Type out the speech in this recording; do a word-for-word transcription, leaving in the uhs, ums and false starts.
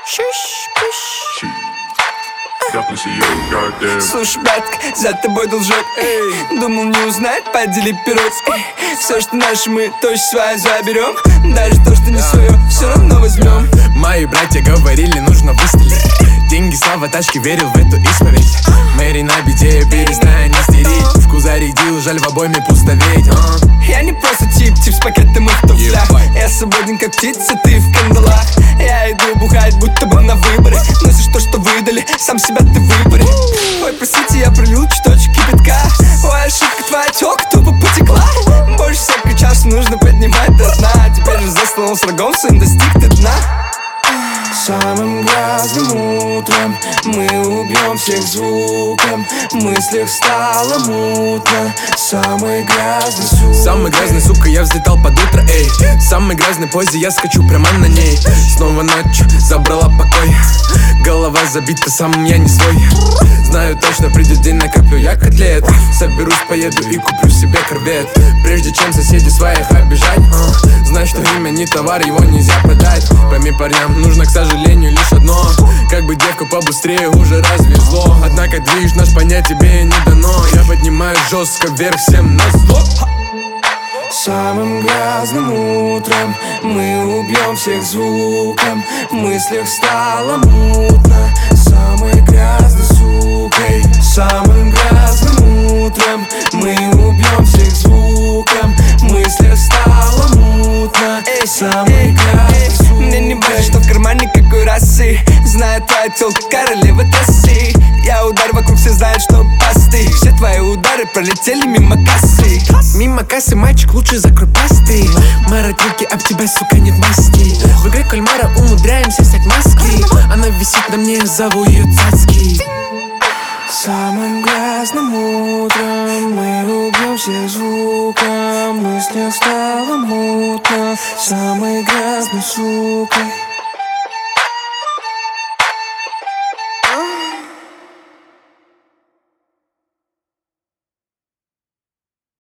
Слушай, братка, за тобой должок. Думал, не узнать, подели пирог. Все, что наше, мы точно свое заберем. Даже то, что не свое, все равно возьмем. Мои братья говорили, нужно выстрелить. Деньги, слава, тачки, верил в эту исповедь. Мэри на беде, перестань истерить. Пушку зарядил, жаль в обойме пустоветь. uh. Я не просто тип, тип с пакетом и в туфлях. Я свободен как птица, ты в кандалах. Я иду бухать, будто бы на выборы. Носишь то, что выдали, сам себя ты выбори. Ой, простите, я пролил чуточек кипятка. Ой, ошибка твоя, тёлка тупо потекла. Больше всех кричал, что нужно поднимать до дна. Теперь же за столом с врагом своим достиг ты дна. Самым грязным утром мы убьем всех звуком. В мыслях стало мутно. Самый грязный, сука. Самый грязный, сука, я взлетал под утро, эй. Самой грязной позе я скачу прямо на ней. Снова ночью забрала покой. Голова забита, самым я не свой. Знаю точно, придет день, накоплю я котлет. Соберусь, поеду и куплю себе корвет. Прежде чем соседей своих обижать, uh, знай, что имя не товар, его нельзя продать. Пойми, парням нужно, к сожалению, лишь одно. Как бы девка побыстрее уже развезло. Однако движ наш понять тебе не дано. Я поднимаюсь жестко вверх всем назло. Самым грязным утром мы убьем всех звуком. В мыслях стало мутно. Самой грязной сукой. Самым грязным утром мы убьем всех звуком. В мыслях стало мутно. Самой грязной сукой. Мне не важно, что в кармане какой расы. Знаю, твоя тёлка королева трассы. Я удар вокруг, все знают, что пасты. Все твои удары пролетели мимо кассы. Мимо кассы, мальчик, лучше закрой пасты. Марать руки, об тебя, сука, нет масти. В игре кальмара умудряемся снять маски. Она висит на мне, зову ее цацки. Самым грязным утром мы убьем всех звуком. В мыслях стало мутно. Самой грязной сукой.